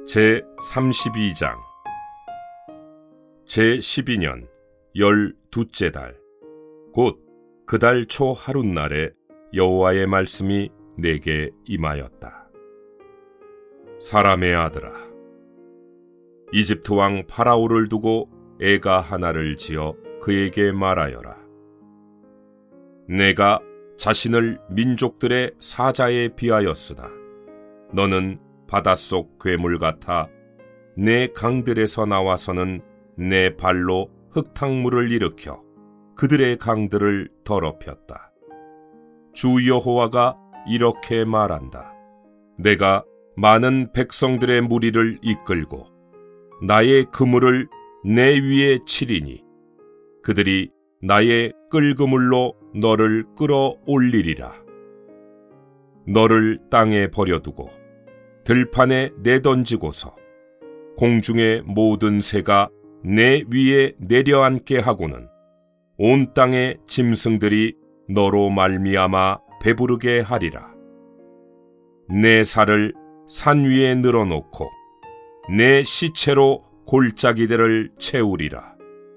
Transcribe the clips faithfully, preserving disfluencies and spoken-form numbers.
제삼십이 장. 제십이 년 열두째 달 곧 그 달 초 하룻날에 여호와의 말씀이 내게 임하였다. 사람의 아들아, 이집트 왕 파라오를 두고 애가 하나를 지어 그에게 말하여라. 내가 자신을 민족들의 사자에 비하였으나 너는 바닷속 괴물 같아 내 강들에서 나와서는 내 발로 흙탕물을 일으켜 그들의 강들을 더럽혔다. 주 여호와가 이렇게 말한다. 내가 많은 백성들의 무리를 이끌고 나의 그물을 내 위에 치리니 그들이 나의 끌그물로 너를 끌어올리리라. 너를 땅에 버려두고 들판에 내던지고서 공중의 모든 새가 내 위에 내려앉게 하고는 온 땅의 짐승들이 너로 말미암아 배부르게 하리라. 내 살을 산 위에 늘어놓고 내 시체로 골짜기들을 채우리라.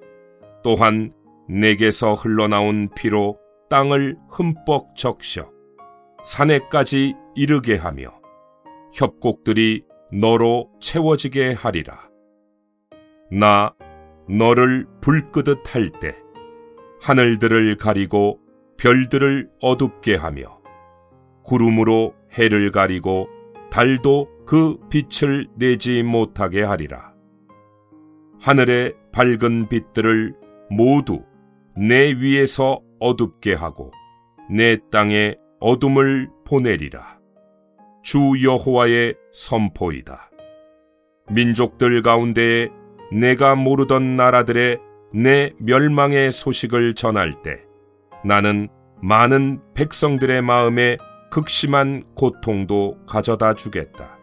또한 내게서 흘러나온 피로 땅을 흠뻑 적셔 산에까지 이르게 하며 협곡들이 너로 채워지게 하리라. 나 너를 불끄듯 할 때 하늘들을 가리고 별들을 어둡게 하며 구름으로 해를 가리고 달도 그 빛을 내지 못하게 하리라. 하늘의 밝은 빛들을 모두 내 위에서 어둡게 하고 내 땅에 어둠을 보내리라. 주 여호와의 선포이다. 민족들 가운데에 내가 모르던 나라들의 내 멸망의 소식을 전할 때 나는 많은 백성들의 마음에 극심한 고통도 가져다 주겠다.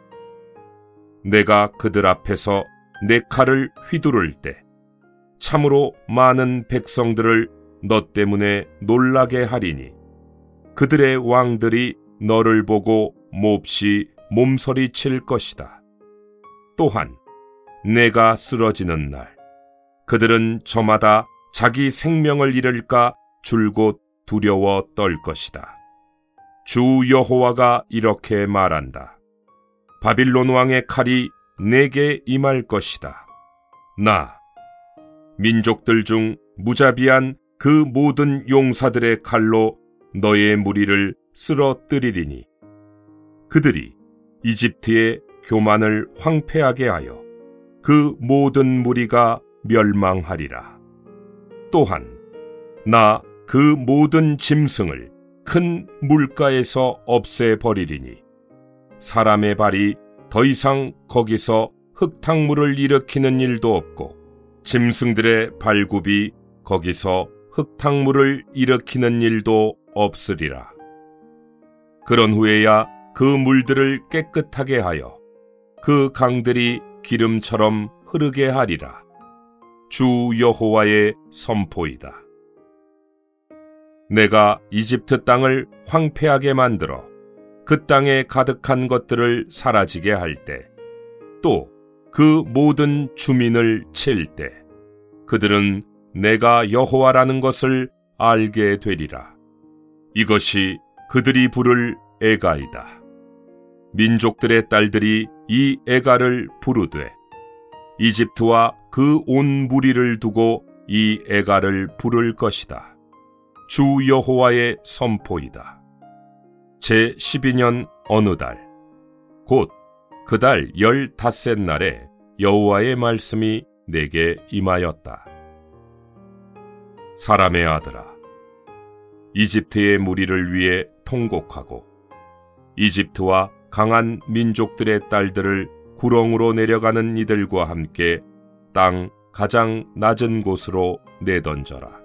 내가 그들 앞에서 내 칼을 휘두를 때 참으로 많은 백성들을 너 때문에 놀라게 하리니 그들의 왕들이 너를 보고 몹시 몸서리칠 것이다. 또한 내가 쓰러지는 날 그들은 저마다 자기 생명을 잃을까 줄곧 두려워 떨 것이다. 주 여호와가 이렇게 말한다. 바빌론 왕의 칼이 내게 임할 것이다. 나 민족들 중 무자비한 그 모든 용사들의 칼로 너의 무리를 쓰러뜨리리니 그들이 이집트의 교만을 황폐하게 하여 그 모든 무리가 멸망하리라. 또한 나 그 모든 짐승을 큰 물가에서 없애버리리니 사람의 발이 더 이상 거기서 흙탕물을 일으키는 일도 없고 짐승들의 발굽이 거기서 흙탕물을 일으키는 일도 없으리라. 그런 후에야 그 물들을 깨끗하게 하여 그 강들이 기름처럼 흐르게 하리라. 주 여호와의 선포이다. 내가 이집트 땅을 황폐하게 만들어 그 땅에 가득한 것들을 사라지게 할 때 또 그 모든 주민을 칠 때 그들은 내가 여호와라는 것을 알게 되리라. 이것이 그들이 부를 애가이다. 민족들의 딸들이 이 애가를 부르되 이집트와 그 온 무리를 두고 이 애가를 부를 것이다. 주 여호와의 선포이다. 제십이 년 어느 달 곧 그 달 열닷셋 날에 여호와의 말씀이 내게 임하였다. 사람의 아들아, 이집트의 무리를 위해 통곡하고 이집트와 강한 민족들의 딸들을 구렁으로 내려가는 이들과 함께 땅 가장 낮은 곳으로 내던져라.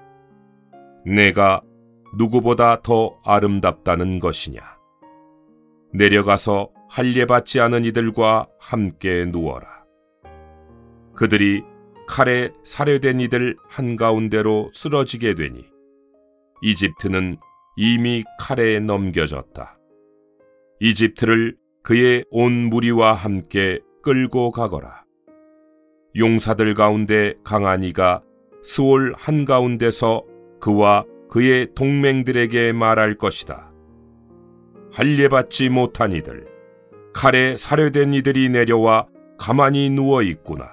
내가 누구보다 더 아름답다는 것이냐? 내려가서 할례받지 않은 이들과 함께 누워라. 그들이 칼에 살해된 이들 한가운데로 쓰러지게 되니 이집트는 이미 칼에 넘겨졌다. 이집트를 그의 온 무리와 함께 끌고 가거라. 용사들 가운데 강한 이가 스올 한가운데서 그와 그의 동맹들에게 말할 것이다. 할례받지 못한 이들, 칼에 살해된 이들이 내려와 가만히 누워 있구나.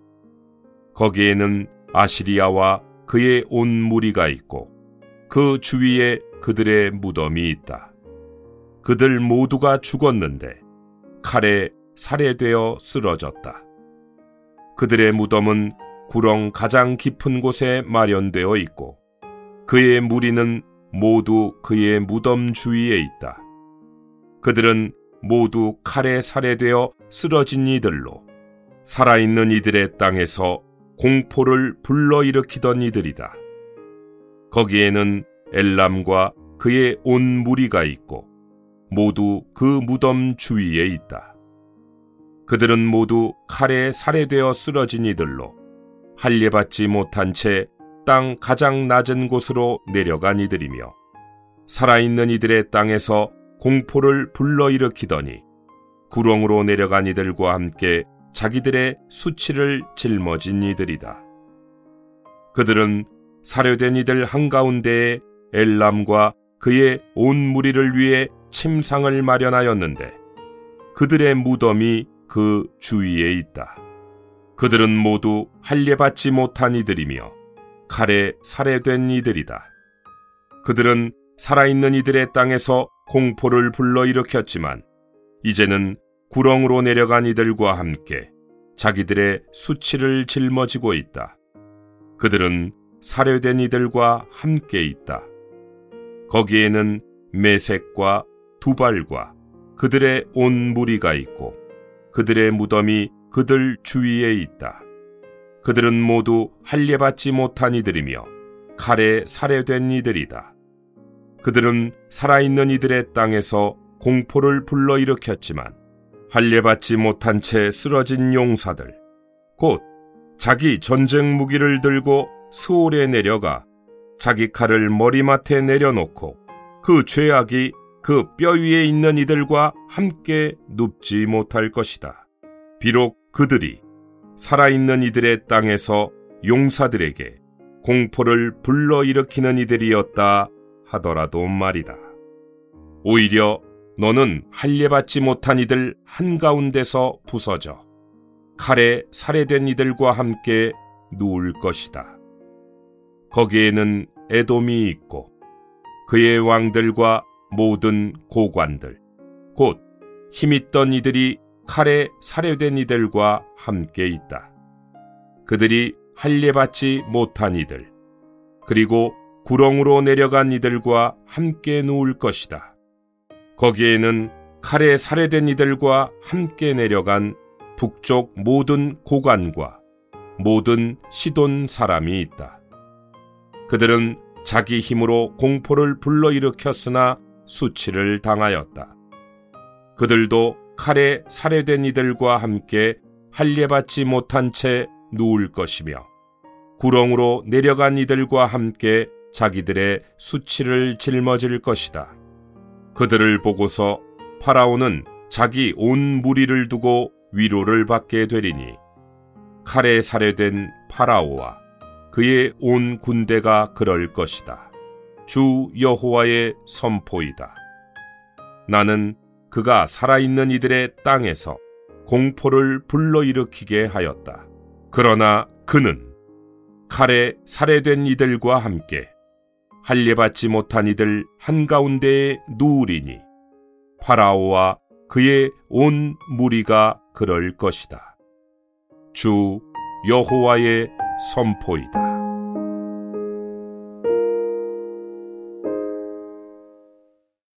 거기에는 아시리아와 그의 온 무리가 있고 그 주위에 그들의 무덤이 있다. 그들 모두가 죽었는데 칼에 살해되어 쓰러졌다. 그들의 무덤은 구렁 가장 깊은 곳에 마련되어 있고 그의 무리는 모두 그의 무덤 주위에 있다. 그들은 모두 칼에 살해되어 쓰러진 이들로 살아있는 이들의 땅에서 공포를 불러일으키던 이들이다. 거기에는 엘람과 그의 온 무리가 있고 모두 그 무덤 주위에 있다. 그들은 모두 칼에 살해되어 쓰러진 이들로 할례받지 못한 채 땅 가장 낮은 곳으로 내려간 이들이며 살아있는 이들의 땅에서 공포를 불러일으키더니 구렁으로 내려간 이들과 함께 자기들의 수치를 짊어진 이들이다. 그들은 살해된 이들 한가운데에 엘람과 그의 온 무리를 위해 침상을 마련하였는데 그들의 무덤이 그 주위에 있다. 그들은 모두 할례받지 못한 이들이며 칼에 살해된 이들이다. 그들은 살아있는 이들의 땅에서 공포를 불러일으켰지만 이제는 구렁으로 내려간 이들과 함께 자기들의 수치를 짊어지고 있다. 그들은 살해된 이들과 함께 있다. 거기에는 메색과 두발과 그들의 온 무리가 있고 그들의 무덤이 그들 주위에 있다. 그들은 모두 할례받지 못한 이들이며 칼에 살해된 이들이다. 그들은 살아있는 이들의 땅에서 공포를 불러일으켰지만 할례받지 못한 채 쓰러진 용사들, 곧 자기 전쟁 무기를 들고 스올에 내려가 자기 칼을 머리맡에 내려놓고 그 죄악이 그 뼈 위에 있는 이들과 함께 눕지 못할 것이다. 비록 그들이 살아있는 이들의 땅에서 용사들에게 공포를 불러일으키는 이들이었다 하더라도 말이다. 오히려 너는 할례받지 못한 이들 한가운데서 부서져 칼에 살해된 이들과 함께 누울 것이다. 거기에는 에돔이 있고 그의 왕들과 모든 고관들, 곧 힘있던 이들이 칼에 살해된 이들과 함께 있다. 그들이 할례받지 못한 이들, 그리고 구렁으로 내려간 이들과 함께 누울 것이다. 거기에는 칼에 살해된 이들과 함께 내려간 북쪽 모든 고관과 모든 시돈 사람이 있다. 그들은 자기 힘으로 공포를 불러일으켰으나 수치를 당하였다. 그들도 칼에 살해된 이들과 함께 할례받지 못한 채 누울 것이며 구렁으로 내려간 이들과 함께 자기들의 수치를 짊어질 것이다. 그들을 보고서 파라오는 자기 온 무리를 두고 위로를 받게 되리니 칼에 살해된 파라오와 그의 온 군대가 그럴 것이다. 주 여호와의 선포이다. 나는 그가 살아있는 이들의 땅에서 공포를 불러일으키게 하였다. 그러나 그는 칼에 살해된 이들과 함께 할례받지 못한 이들 한가운데에 누우리니 파라오와 그의 온 무리가 그럴 것이다. 주 여호와의 선포이다.